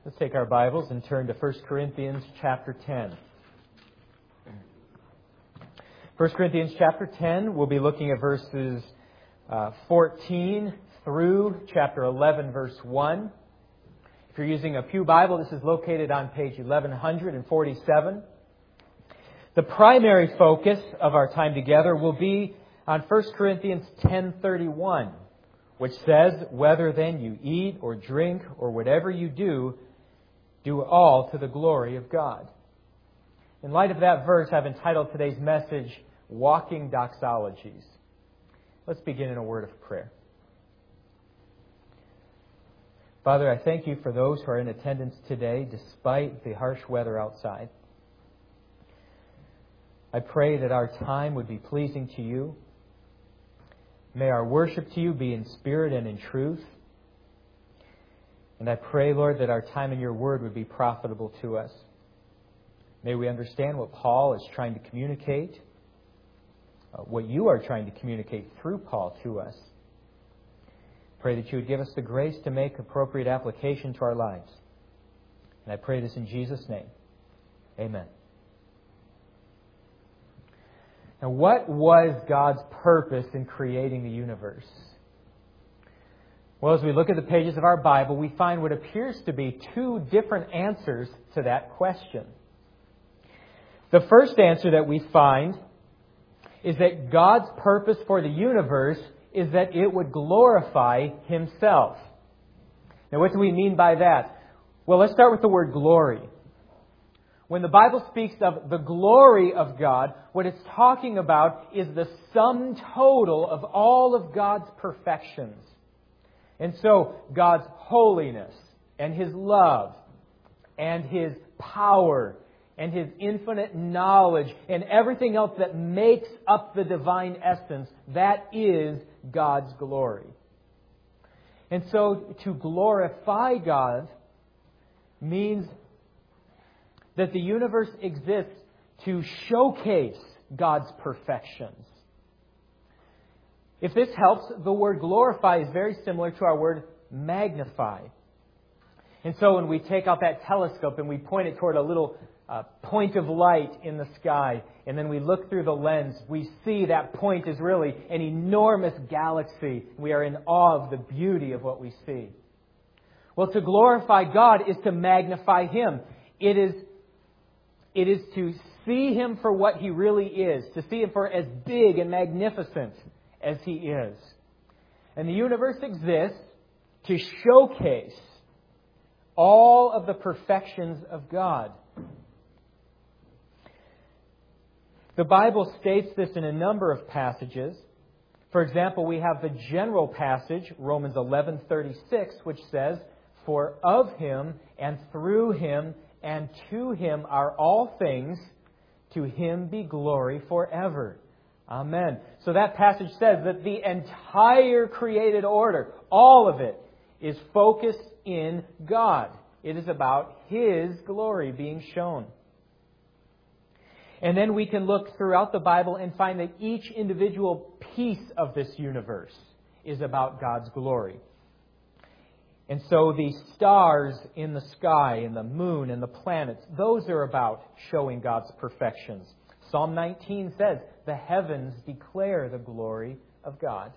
Let's take our Bibles and turn to 1 Corinthians chapter 10. 1 Corinthians chapter 10, we'll be looking at verses 14 through chapter 11, verse 1. If you're using a Pew Bible, this is located on page 1147. The primary focus of our time together will be on 1 Corinthians 10:31, which says, "Whether then you eat or drink or whatever you do all to the glory of God." In light of that verse, I've entitled today's message, Walking Doxologies. Let's begin in a word of prayer. Father, I thank you for those who are in attendance today, despite the harsh weather outside. I pray that our time would be pleasing to you. May our worship to you be in spirit and in truth. And I pray, Lord, that our time in your word would be profitable to us. May we understand what Paul is trying to communicate, what you are trying to communicate through Paul to us. Pray that you would give us the grace to make appropriate application to our lives. And I pray this in Jesus' name. Amen. Now, what was God's purpose in creating the universe? Well, as we look at the pages of our Bible, we find what appears to be two different answers to that question. The first answer that we find is that God's purpose for the universe is that it would glorify Himself. Now, what do we mean by that? Well, let's start with the word glory. When the Bible speaks of the glory of God, what it's talking about is the sum total of all of God's perfections. And so, God's holiness and His love and His power and His infinite knowledge and everything else that makes up the divine essence, that is God's glory. And so, to glorify God means that the universe exists to showcase God's perfections. If this helps, the word glorify is very similar to our word magnify. And so when we take out that telescope and we point it toward a little point of light in the sky, and then we look through the lens, we see that point is really an enormous galaxy. We are in awe of the beauty of what we see. Well, to glorify God is to magnify Him. It is to see Him for what He really is, to see Him for as big and magnificent as He is. And the universe exists to showcase all of the perfections of God. The Bible states this in a number of passages. For example, we have the general passage, Romans 11:36, which says, "For of Him and through Him and to Him are all things, to Him be glory forever." Amen. So that passage says that the entire created order, all of it, is focused in God. It is about His glory being shown. And then we can look throughout the Bible and find that each individual piece of this universe is about God's glory. And so the stars in the sky and the moon and the planets, those are about showing God's perfections. Psalm 19 says, "The heavens declare the glory of God."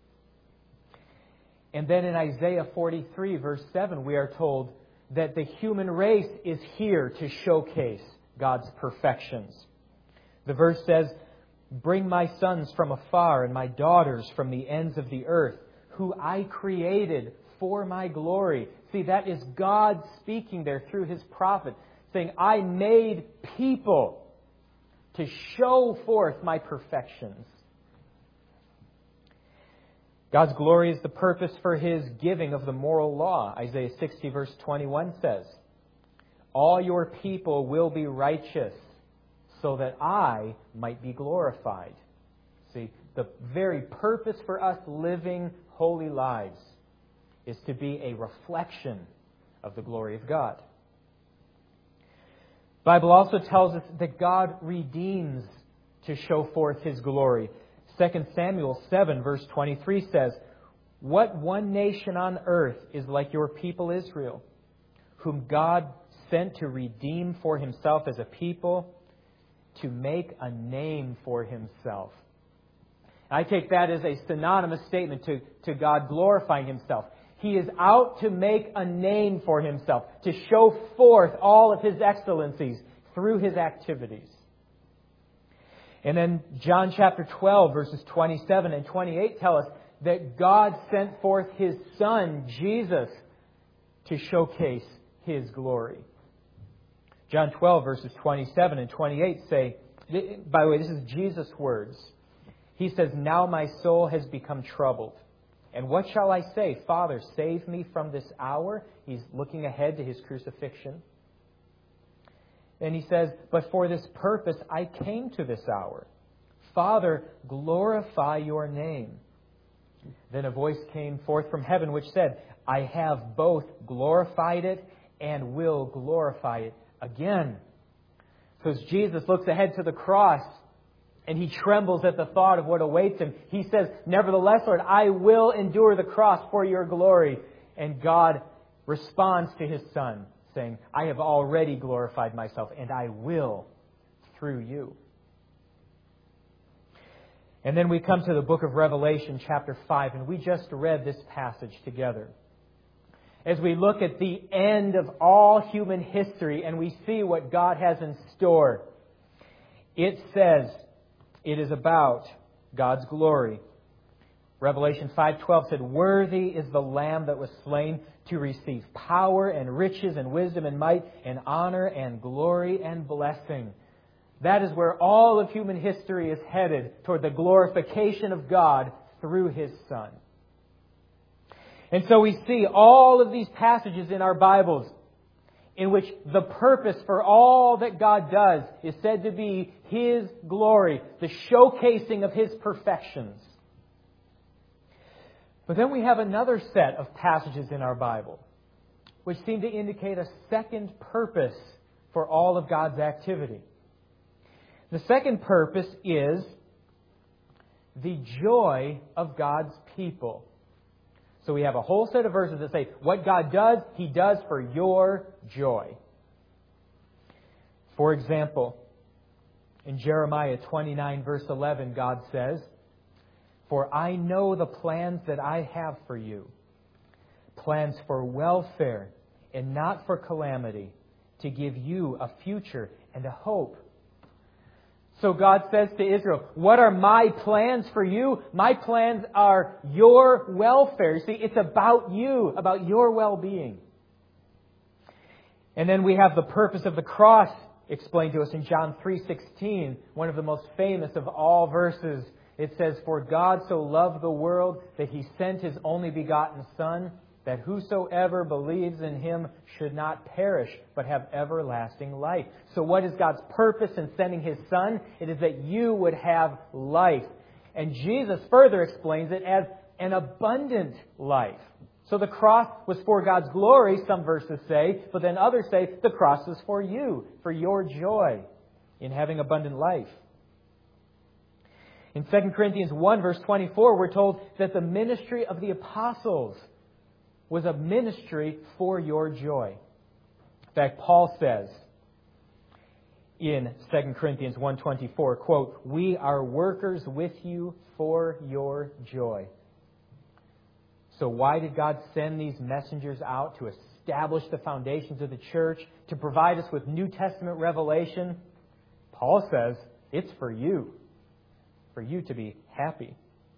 And then in Isaiah 43, verse 7, we are told that the human race is here to showcase God's perfections. The verse says, "Bring my sons from afar and my daughters from the ends of the earth, who I created for my glory." See, that is God speaking there through His prophet, saying, "I made people to show forth my perfections." God's glory is the purpose for His giving of the moral law. Isaiah 60 verse 21 says, "All your people will be righteous, so that I might be glorified." See, the very purpose for us living holy lives is to be a reflection of the glory of God. The Bible also tells us that God redeems to show forth His glory. 2 Samuel 7 verse 23 says, "What one nation on earth is like your people Israel, whom God sent to redeem for Himself as a people, to make a name for Himself. I take that as a synonymous statement to God glorifying Himself. He is out to make a name for Himself, to show forth all of His excellencies through His activities. And then John chapter 12, verses 27 and 28 tell us that God sent forth His Son, Jesus, to showcase His glory. John 12, verses 27 and 28 say, by the way, this is Jesus' words. He says, "Now my soul has become troubled. And what shall I say? Father, save me from this hour." He's looking ahead to His crucifixion. And He says, "But for this purpose I came to this hour. Father, glorify your name." Then a voice came forth from heaven which said, "I have both glorified it and will glorify it again." So as Jesus looks ahead to the cross, and He trembles at the thought of what awaits Him, He says, "Nevertheless, Lord, I will endure the cross for your glory." And God responds to His Son, saying, "I have already glorified myself, and I will through you." And then we come to the book of Revelation, chapter 5, and we just read this passage together. As we look at the end of all human history and we see what God has in store, it says it is about God's glory. Revelation 5:12 said, "Worthy is the Lamb that was slain to receive power and riches and wisdom and might and honor and glory and blessing." That is where all of human history is headed, toward the glorification of God through His Son. And so we see all of these passages in our Bibles in which the purpose for all that God does is said to be His glory, the showcasing of His perfections. But then we have another set of passages in our Bible which seem to indicate a second purpose for all of God's activity. The second purpose is the joy of God's people. So we have a whole set of verses that say, what God does, He does for your joy. For example, in Jeremiah 29, verse 11, God says, "For I know the plans that I have for you, plans for welfare and not for calamity, to give you a future and a hope." So God says to Israel, what are my plans for you? My plans are your welfare. See, it's about you, about your well-being. And then we have the purpose of the cross explained to us in John 3:16, one of the most famous of all verses. It says, "For God so loved the world that He sent His only begotten Son, that whosoever believes in Him should not perish, but have everlasting life." So what is God's purpose in sending His Son? It is that you would have life. And Jesus further explains it as an abundant life. So the cross was for God's glory, some verses say, but then others say the cross was for you, for your joy in having abundant life. In 2 Corinthians 1, verse 24, we're told that the ministry of the apostles was a ministry for your joy. In fact, Paul says in 2 Corinthians 1:24, quote, "We are workers with you for your joy." So why did God send these messengers out? To establish the foundations of the church, to provide us with New Testament revelation? Paul says it's for you to be happy.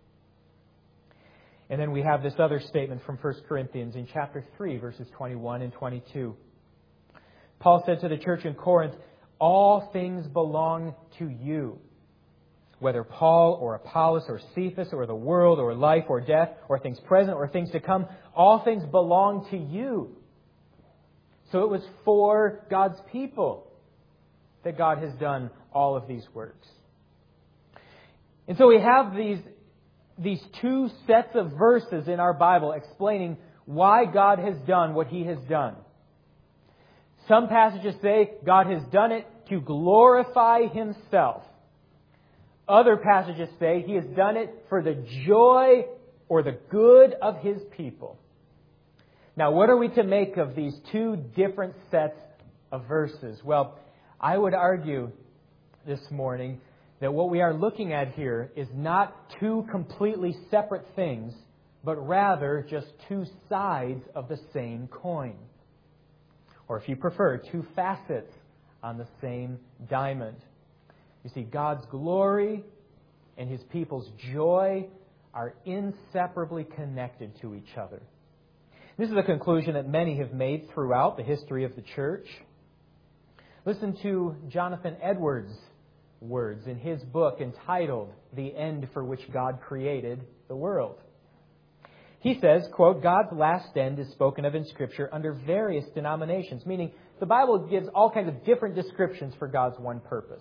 And then we have this other statement from 1 Corinthians in chapter 3, verses 21 and 22. Paul said to the church in Corinth, "All things belong to you. Whether Paul or Apollos or Cephas or the world or life or death or things present or things to come, all things belong to you." So it was for God's people that God has done all of these works. And so we have these two sets of verses in our Bible explaining why God has done what He has done. Some passages say God has done it to glorify Himself. Other passages say He has done it for the joy or the good of His people. Now, what are we to make of these two different sets of verses? Well, I would argue this morning that what we are looking at here is not two completely separate things, but rather just two sides of the same coin. Or if you prefer, two facets on the same diamond. You see, God's glory and His people's joy are inseparably connected to each other. This is a conclusion that many have made throughout the history of the church. Listen to Jonathan Edwards' words in his book entitled The End for Which God Created the World. He says, quote, God's last end is spoken of in Scripture under various denominations, meaning the Bible gives all kinds of different descriptions for God's one purpose,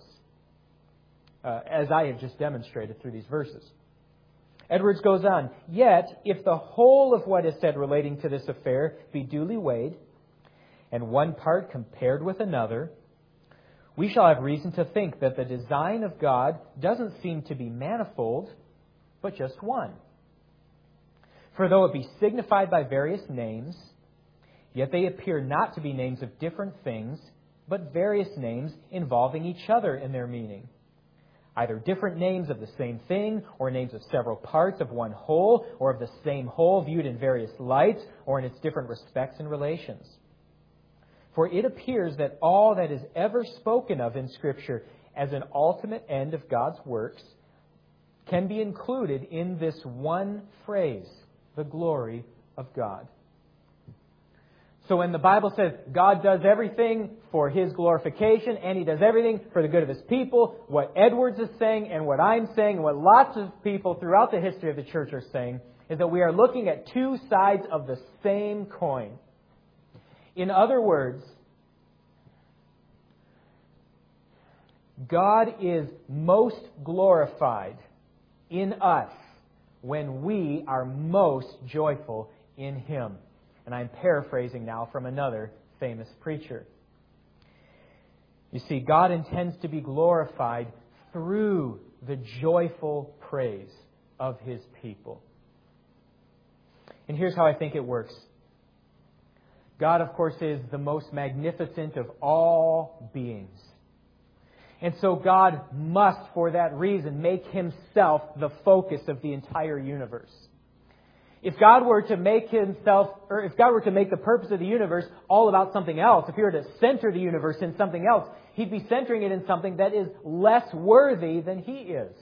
as I have just demonstrated through these verses. Edwards goes on, yet, if the whole of what is said relating to this affair be duly weighed, and one part compared with another, we shall have reason to think that the design of God doesn't seem to be manifold, but just one. For though it be signified by various names, yet they appear not to be names of different things, but various names involving each other in their meaning. Either different names of the same thing, or names of several parts of one whole, or of the same whole viewed in various lights, or in its different respects and relations. For it appears that all that is ever spoken of in Scripture as an ultimate end of God's works can be included in this one phrase, the glory of God. So when the Bible says God does everything for His glorification and He does everything for the good of His people, what Edwards is saying and what I'm saying and what lots of people throughout the history of the church are saying is that we are looking at two sides of the same coin. In other words, God is most glorified in us when we are most joyful in Him. And I'm paraphrasing now from another famous preacher. You see, God intends to be glorified through the joyful praise of His people. And here's how I think it works. God, of course, is the most magnificent of all beings. And so God must, for that reason, make Himself the focus of the entire universe. If God were to make the purpose of the universe all about something else, if He were to center the universe in something else, He'd be centering it in something that is less worthy than He is.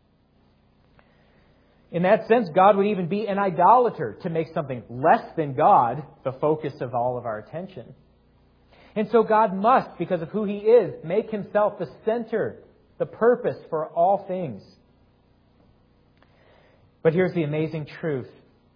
In that sense, God would even be an idolater to make something less than God the focus of all of our attention. And so God must, because of who He is, make Himself the center, the purpose for all things. But here's the amazing truth.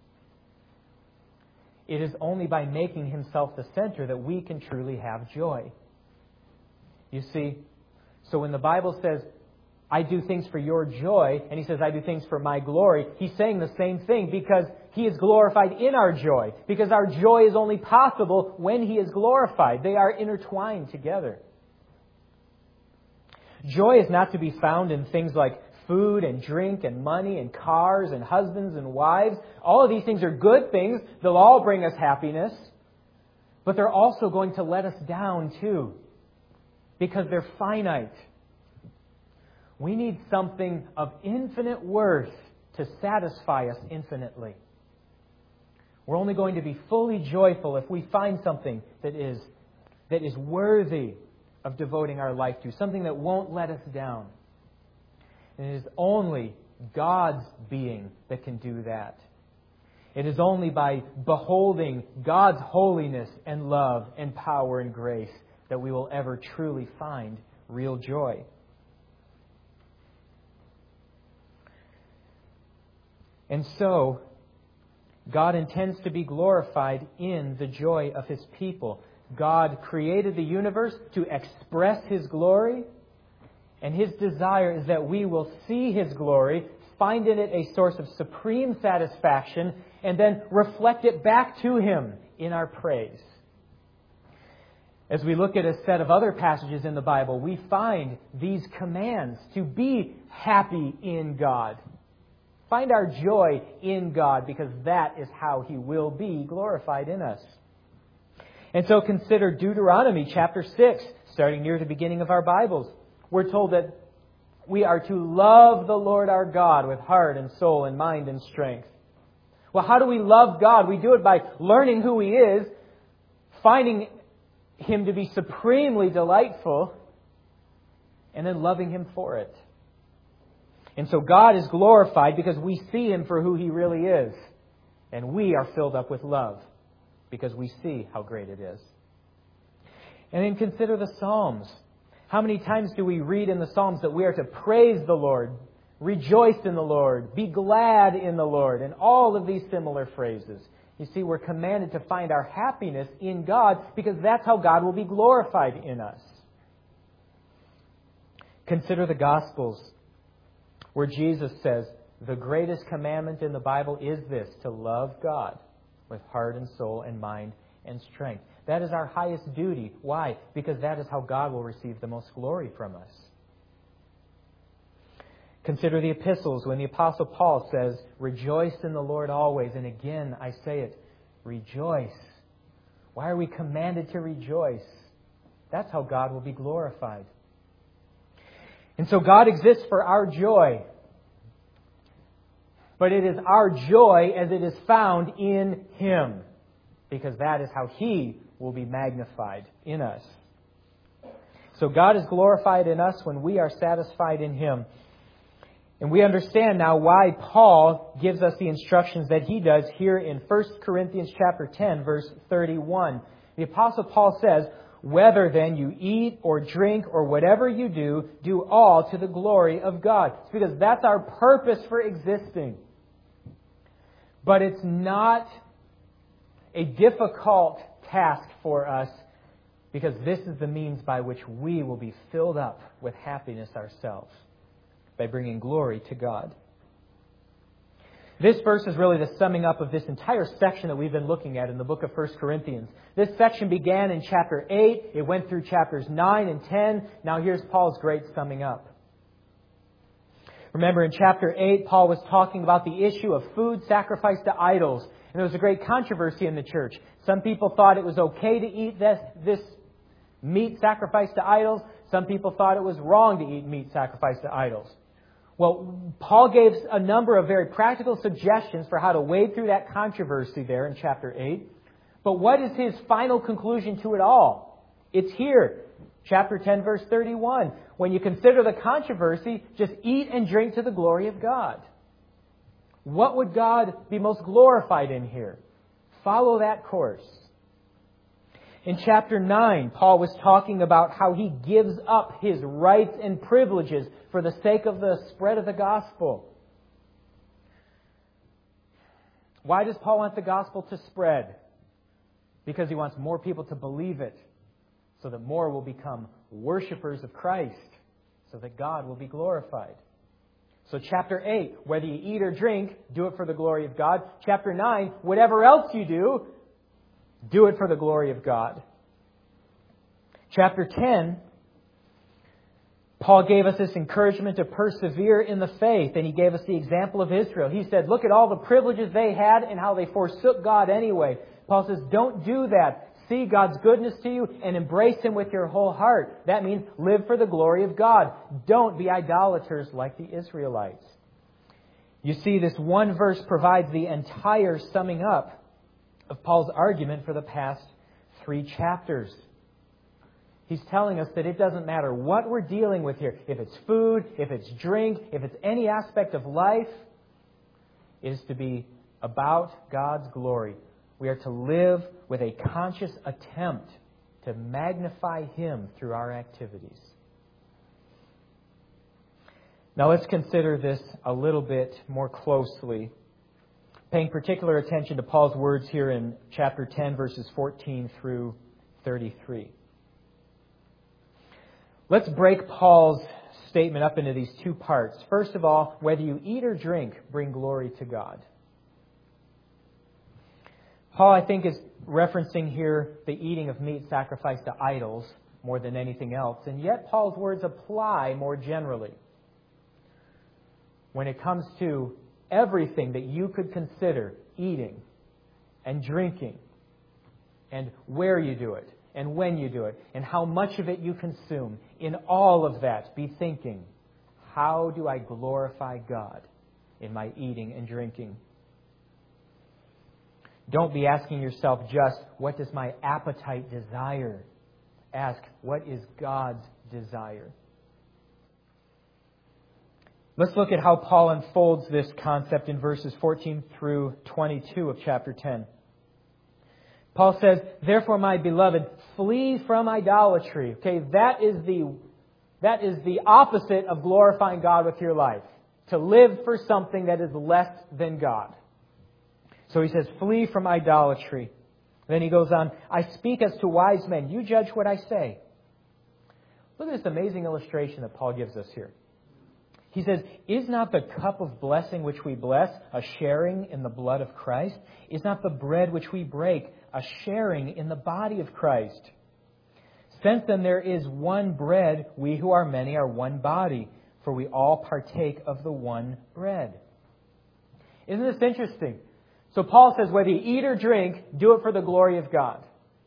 It is only by making Himself the center that we can truly have joy. You see, so when the Bible says, I do things for your joy, and He says, I do things for my glory, He's saying the same thing because He is glorified in our joy. Because our joy is only possible when He is glorified. They are intertwined together. Joy is not to be found in things like food and drink and money and cars and husbands and wives. All of these things are good things. They'll all bring us happiness. But they're also going to let us down too. Because they're finite. We need something of infinite worth to satisfy us infinitely. We're only going to be fully joyful if we find something that is worthy of devoting our life to. Something that won't let us down. And it is only God's being that can do that. It is only by beholding God's holiness and love and power and grace that we will ever truly find real joy. And so, God intends to be glorified in the joy of His people. God created the universe to express His glory, and His desire is that we will see His glory, find in it a source of supreme satisfaction, and then reflect it back to Him in our praise. As we look at a set of other passages in the Bible, we find these commands to be happy in God. Find our joy in God, because that is how He will be glorified in us. And so consider Deuteronomy chapter 6, starting near the beginning of our Bibles. We're told that we are to love the Lord our God with heart and soul and mind and strength. Well, how do we love God? We do it by learning who He is, finding Him to be supremely delightful, and then loving Him for it. And so God is glorified because we see Him for who He really is. And we are filled up with love because we see how great it is. And then consider the Psalms. How many times do we read in the Psalms that we are to praise the Lord, rejoice in the Lord, be glad in the Lord, and all of these similar phrases? You see, we're commanded to find our happiness in God because that's how God will be glorified in us. Consider the Gospels, where Jesus says, the greatest commandment in the Bible is this, to love God with heart and soul and mind and strength. That is our highest duty. Why? Because that is how God will receive the most glory from us. Consider the epistles when the Apostle Paul says, rejoice in the Lord always. And again, I say it, rejoice. Why are we commanded to rejoice? That's how God will be glorified. And so God exists for our joy. But it is our joy as it is found in Him. Because that is how He will be magnified in us. So God is glorified in us when we are satisfied in Him. And we understand now why Paul gives us the instructions that he does here in 1 Corinthians chapter 10, verse 31. The Apostle Paul says, whether then you eat or drink or whatever you do, do all to the glory of God. It's because that's our purpose for existing. But it's not a difficult task for us because this is the means by which we will be filled up with happiness ourselves, by bringing glory to God. This verse is really the summing up of this entire section that we've been looking at in the book of 1 Corinthians. This section began in chapter 8. It went through chapters 9 and 10. Now here's Paul's great summing up. Remember, in chapter 8, Paul was talking about the issue of food sacrificed to idols. And there was a great controversy in the church. Some people thought it was okay to eat this meat sacrificed to idols. Some people thought it was wrong to eat meat sacrificed to idols. Well, Paul gave a number of very practical suggestions for how to wade through that controversy there in chapter 8. But what is his final conclusion to it all? It's here, chapter 10, verse 31. When you consider the controversy, just eat and drink to the glory of God. What would God be most glorified in here? Follow that course. In chapter 9, Paul was talking about how he gives up his rights and privileges for the sake of the spread of the gospel. Why does Paul want the gospel to spread? Because he wants more people to believe it, so that more will become worshipers of Christ, so that God will be glorified. So chapter 8, whether you eat or drink, do it for the glory of God. Chapter 9, whatever else you do it for the glory of God. Chapter 10, Paul gave us this encouragement to persevere in the faith, and he gave us the example of Israel. He said, look at all the privileges they had and how they forsook God anyway. Paul says, don't do that. See God's goodness to you and embrace Him with your whole heart. That means live for the glory of God. Don't be idolaters like the Israelites. You see, this one verse provides the entire summing up of Paul's argument for the past 3 chapters. He's telling us that it doesn't matter what we're dealing with here. If it's food, if it's drink, if it's any aspect of life, it is to be about God's glory. We are to live with a conscious attempt to magnify Him through our activities. Now let's consider this a little bit more closely, paying particular attention to Paul's words here in chapter 10, verses 14 through 33. Let's break Paul's statement up into these 2 parts. First of all, whether you eat or drink, bring glory to God. Paul, I think, is referencing here the eating of meat sacrificed to idols more than anything else. And yet Paul's words apply more generally when it comes to everything that you could consider eating and drinking, and where you do it, and when you do it, and how much of it you consume, in all of that, be thinking, how do I glorify God in my eating and drinking? Don't be asking yourself just, what does my appetite desire? Ask, what is God's desire? Let's look at how Paul unfolds this concept in verses 14 through 22 of chapter 10. Paul says, therefore, my beloved, flee from idolatry. Okay, that is the opposite of glorifying God with your life. To live for something that is less than God. So he says, flee from idolatry. Then he goes on, I speak as to wise men. You judge what I say. Look at this amazing illustration that Paul gives us here. He says, is not the cup of blessing which we bless a sharing in the blood of Christ? Is not the bread which we break a sharing in the body of Christ? Since then there is one bread, we who are many are one body, for we all partake of the one bread. Isn't this interesting? So Paul says, whether you eat or drink, do it for the glory of God.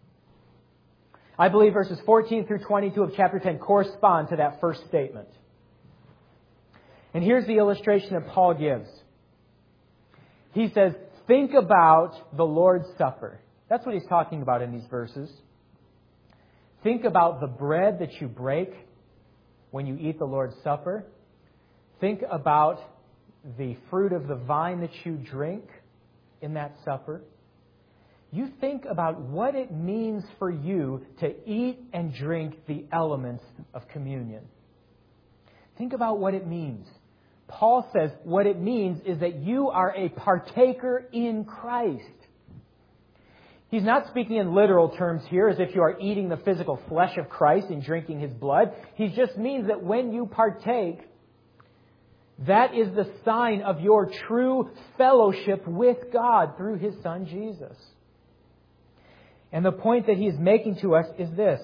I believe verses 14 through 22 of chapter 10 correspond to that first statement. And here's the illustration that Paul gives. He says, think about the Lord's Supper. That's what he's talking about in these verses. Think about the bread that you break when you eat the Lord's Supper. Think about the fruit of the vine that you drink in that supper. You think about what it means for you to eat and drink the elements of communion. Think about what it means. Paul says what it means is that you are a partaker in Christ. He's not speaking in literal terms here as if you are eating the physical flesh of Christ and drinking His blood. He just means that when you partake, that is the sign of your true fellowship with God through His Son Jesus. And the point that He is making to us is this.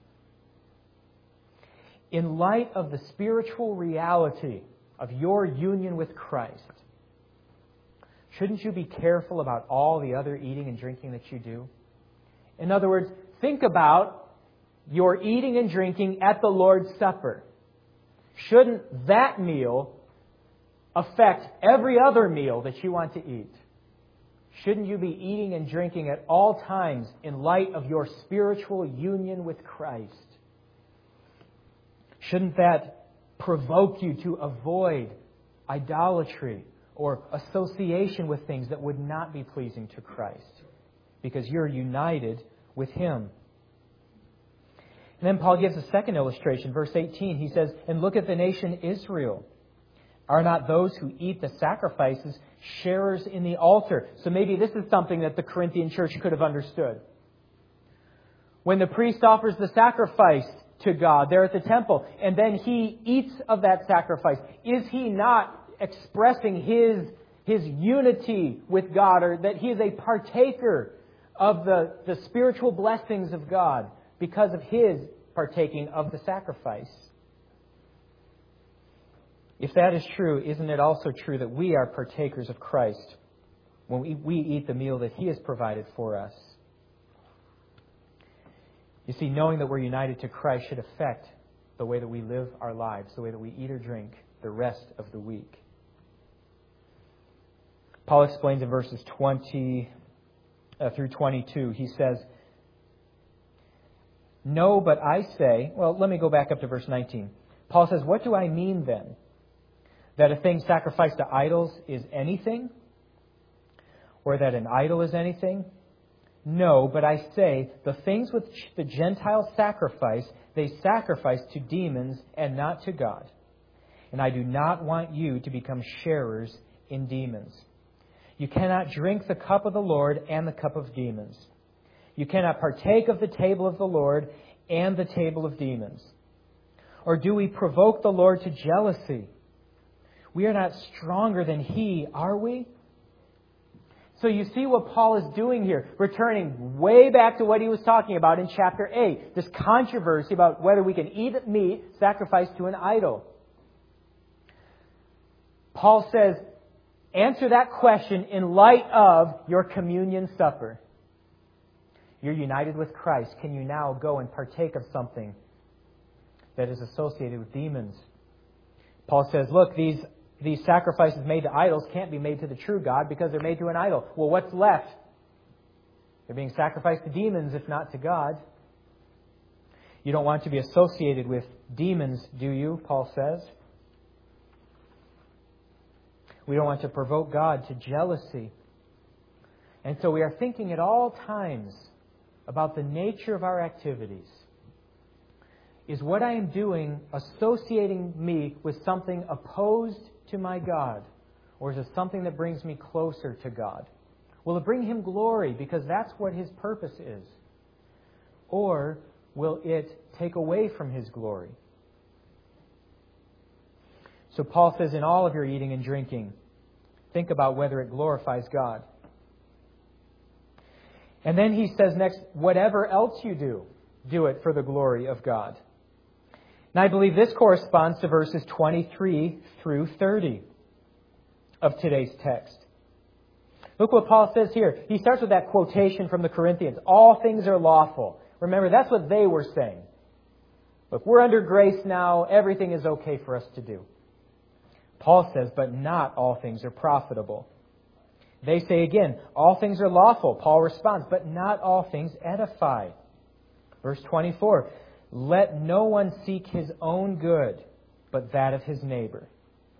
In light of the spiritual reality of your union with Christ, shouldn't you be careful about all the other eating and drinking that you do? In other words, think about your eating and drinking at the Lord's Supper. Shouldn't that meal affect every other meal that you want to eat? Shouldn't you be eating and drinking at all times in light of your spiritual union with Christ? Shouldn't that provoke you to avoid idolatry or association with things that would not be pleasing to Christ? Because you're united with Him. And then Paul gives a second illustration. Verse 18, he says, and look at the nation Israel. Are not those who eat the sacrifices sharers in the altar? So maybe this is something that the Corinthian church could have understood. When the priest offers the sacrifice to God there at the temple, and then he eats of that sacrifice, is he not expressing his unity with God, or that he is a partaker of the spiritual blessings of God because of his partaking of the sacrifice? If that is true, isn't it also true that we are partakers of Christ when we eat the meal that He has provided for us? You see, knowing that we're united to Christ should affect the way that we live our lives, the way that we eat or drink the rest of the week. Paul explains in verses 20 through 22, he says, no, but I say, well, let me go back up to verse 19. Paul says, what do I mean then? That a thing sacrificed to idols is anything? Or that an idol is anything? No, but I say, the things which the Gentiles sacrifice, they sacrifice to demons and not to God. And I do not want you to become sharers in demons. You cannot drink the cup of the Lord and the cup of demons. You cannot partake of the table of the Lord and the table of demons. Or do we provoke the Lord to jealousy? We are not stronger than He, are we? So you see what Paul is doing here, returning way back to what he was talking about in chapter 8, this controversy about whether we can eat meat sacrificed to an idol. Paul says, answer that question in light of your communion supper. You're united with Christ. Can you now go and partake of something that is associated with demons? Paul says, look, these sacrifices made to idols can't be made to the true God because they're made to an idol. Well, what's left? They're being sacrificed to demons, if not to God. You don't want to be associated with demons, do you? Paul says. We don't want to provoke God to jealousy. And so we are thinking at all times about the nature of our activities. Is what I am doing associating me with something opposed to my God? Or is it something that brings me closer to God? Will it bring Him glory because that's what His purpose is? Or will it take away from His glory? So Paul says, in all of your eating and drinking, think about whether it glorifies God. And then he says next, whatever else you do, do it for the glory of God. And I believe this corresponds to verses 23 through 30 of today's text. Look what Paul says here. He starts with that quotation from the Corinthians. All things are lawful. Remember, that's what they were saying. Look, we're under grace now. Everything is okay for us to do. Paul says, but not all things are profitable. They say again, all things are lawful. Paul responds, but not all things edify. Verse 24, let no one seek his own good, but that of his neighbor.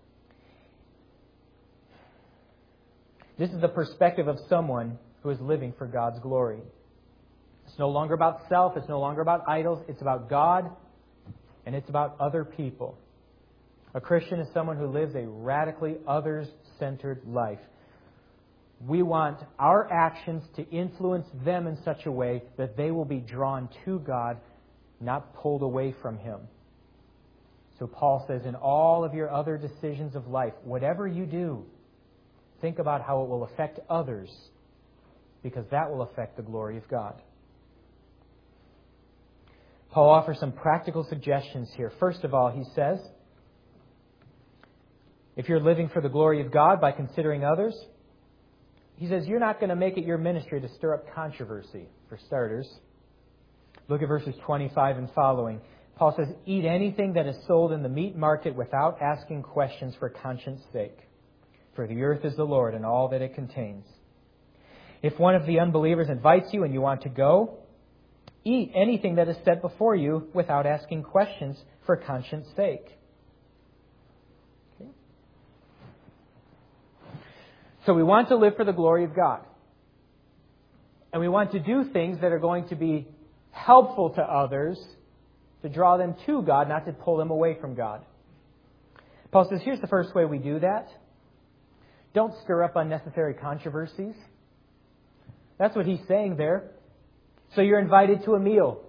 This is the perspective of someone who is living for God's glory. It's no longer about self. It's no longer about idols. It's about God, and it's about other people. A Christian is someone who lives a radically others-centered life. We want our actions to influence them in such a way that they will be drawn to God, not pulled away from Him. So Paul says, in all of your other decisions of life, whatever you do, think about how it will affect others, because that will affect the glory of God. Paul offers some practical suggestions here. First of all, he says, if you're living for the glory of God by considering others, he says you're not going to make it your ministry to stir up controversy, for starters. Look at verses 25 and following. Paul says, eat anything that is sold in the meat market without asking questions for conscience sake. For the earth is the Lord and all that it contains. If one of the unbelievers invites you and you want to go, eat anything that is set before you without asking questions for conscience sake. Okay. So we want to live for the glory of God. And we want to do things that are going to be helpful to others, to draw them to God, not to pull them away from God. Paul says, here's the first way we do that. Don't stir up unnecessary controversies. That's what he's saying there. So you're invited to a meal.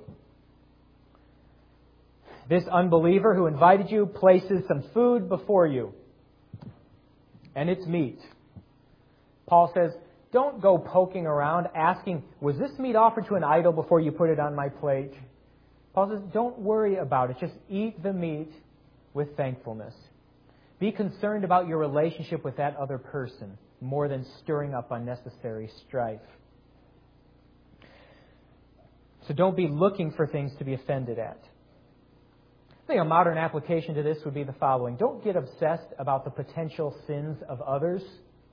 This unbeliever who invited you places some food before you. And it's meat. Paul says, don't go poking around asking, was this meat offered to an idol before you put it on my plate? Paul says, don't worry about it. Just eat the meat with thankfulness. Be concerned about your relationship with that other person more than stirring up unnecessary strife. So don't be looking for things to be offended at. I think a modern application to this would be the following. Don't get obsessed about the potential sins of others.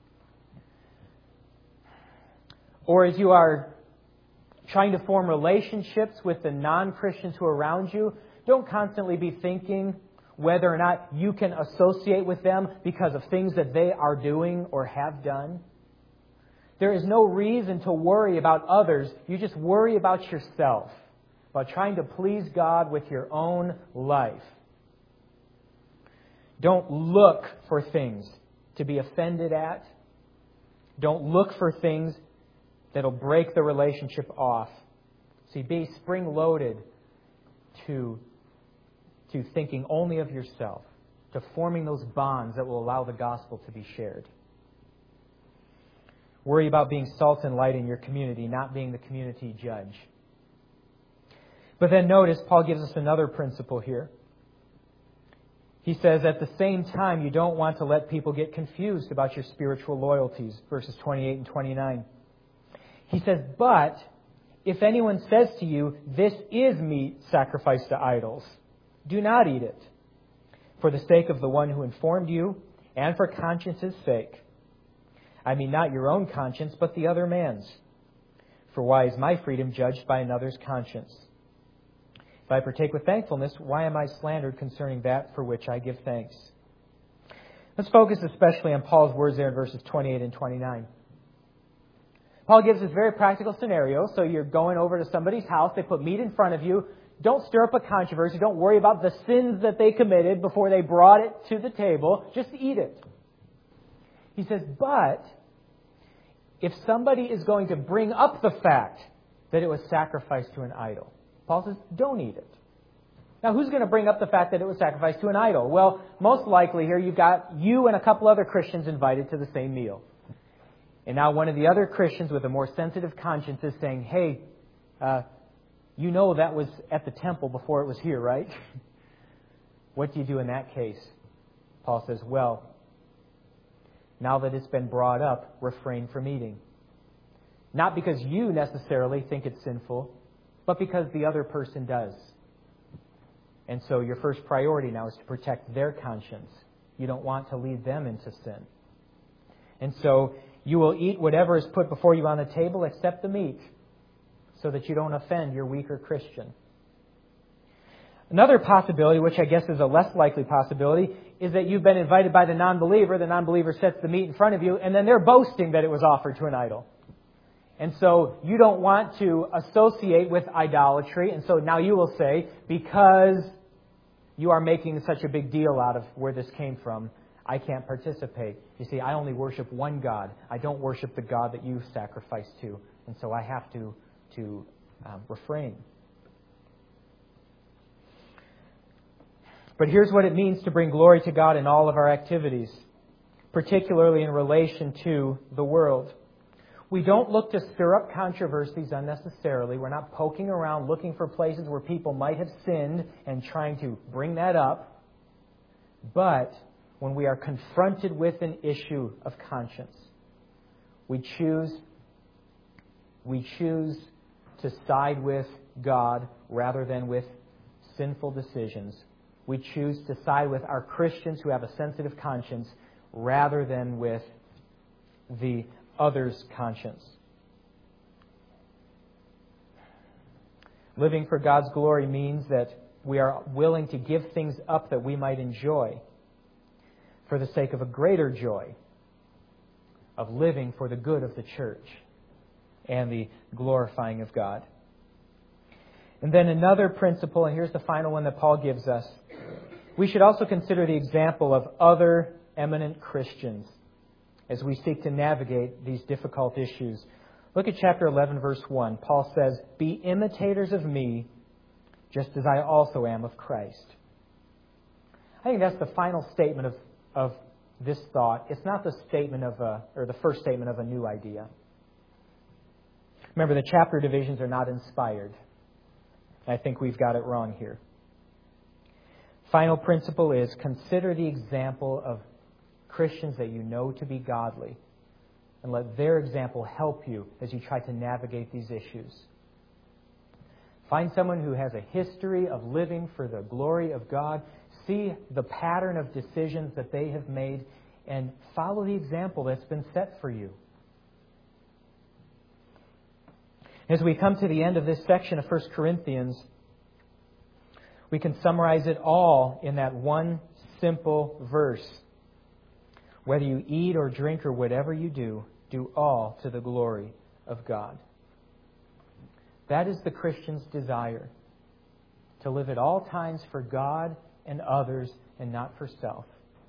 Or as you are trying to form relationships with the non-Christians who are around you, don't constantly be thinking whether or not you can associate with them because of things that they are doing or have done. There is no reason to worry about others. You just worry about yourself, about trying to please God with your own life. Don't look for things to be offended at. Don't look for things that'll break the relationship off. See, be spring-loaded to thinking only of yourself, to forming those bonds that will allow the gospel to be shared. Worry about being salt and light in your community, not being the community judge. But then notice, Paul gives us another principle here. He says, at the same time, you don't want to let people get confused about your spiritual loyalties, verses 28 and 29. He says, but if anyone says to you, this is meat sacrificed to idols, do not eat it, for the sake of the one who informed you, and for conscience's sake. I mean, not your own conscience, but the other man's. For why is my freedom judged by another's conscience? If I partake with thankfulness, why am I slandered concerning that for which I give thanks? Let's focus especially on Paul's words there in verses 28 and 29. Paul gives this very practical scenario. So you're going over to somebody's house, they put meat in front of you. Don't stir up a controversy. Don't worry about the sins that they committed before they brought it to the table. Just eat it. He says, but if somebody is going to bring up the fact that it was sacrificed to an idol, Paul says, don't eat it. Now, who's going to bring up the fact that it was sacrificed to an idol? Well, most likely here you've got you and a couple other Christians invited to the same meal. And now one of the other Christians with a more sensitive conscience is saying, hey, you know that was at the temple before it was here, right? What do you do in that case? Paul says, well, now that it's been brought up, refrain from eating. Not because you necessarily think it's sinful, but because the other person does. And so your first priority now is to protect their conscience. You don't want to lead them into sin. And so you will eat whatever is put before you on the table except the meat, so that you don't offend your weaker Christian. Another possibility, which I guess is a less likely possibility, is that you've been invited by the non-believer. The non-believer sets the meat in front of you, and then they're boasting that it was offered to an idol. And so you don't want to associate with idolatry. And so now you will say, because you are making such a big deal out of where this came from, I can't participate. You see, I only worship one God. I don't worship the God that you sacrificed to. And so I have to refrain. But here's what it means to bring glory to God in all of our activities, particularly in relation to the world. We don't look to stir up controversies unnecessarily. We're not poking around looking for places where people might have sinned and trying to bring that up. But when we are confronted with an issue of conscience, we choose to side with God rather than with sinful decisions. We choose to side with our Christians who have a sensitive conscience rather than with the other's conscience. Living for God's glory means that we are willing to give things up that we might enjoy for the sake of a greater joy of living for the good of the church and the glorifying of God. And then another principle, and here's the final one that Paul gives us. We should also consider the example of other eminent Christians as we seek to navigate these difficult issues. Look at chapter 11, verse 1. Paul says, "Be imitators of me, just as I also am of Christ." I think that's the final statement of this thought. It's not the statement the first statement of a new idea. Remember, the chapter divisions are not inspired. I think we've got it wrong here. Final principle is consider the example of Christians that you know to be godly, and let their example help you as you try to navigate these issues. Find someone who has a history of living for the glory of God. See the pattern of decisions that they have made, and follow the example that's been set for you. As we come to the end of this section of 1 Corinthians, we can summarize it all in that one simple verse. Whether you eat or drink or whatever you do, do all to the glory of God. That is the Christian's desire, to live at all times for God and others and not for self.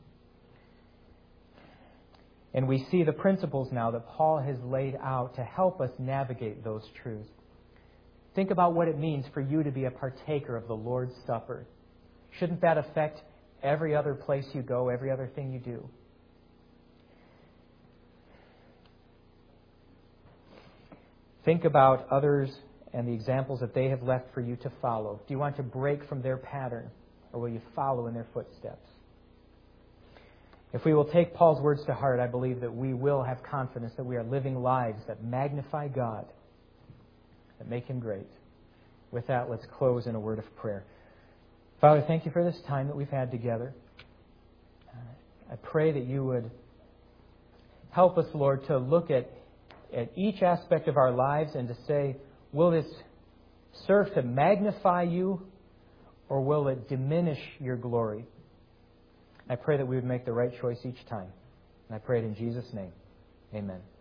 And we see the principles now that Paul has laid out to help us navigate those truths. Think about what it means for you to be a partaker of the Lord's Supper. Shouldn't that affect every other place you go, every other thing you do? Think about others and the examples that they have left for you to follow. Do you want to break from their pattern, or will you follow in their footsteps? If we will take Paul's words to heart, I believe that we will have confidence that we are living lives that magnify God, that make Him great. With that, let's close in a word of prayer. Father, thank you for this time that we've had together. I pray that you would help us, Lord, to look at each aspect of our lives and to say, will this serve to magnify you or will it diminish your glory? I pray that we would make the right choice each time. And I pray it in Jesus' name. Amen.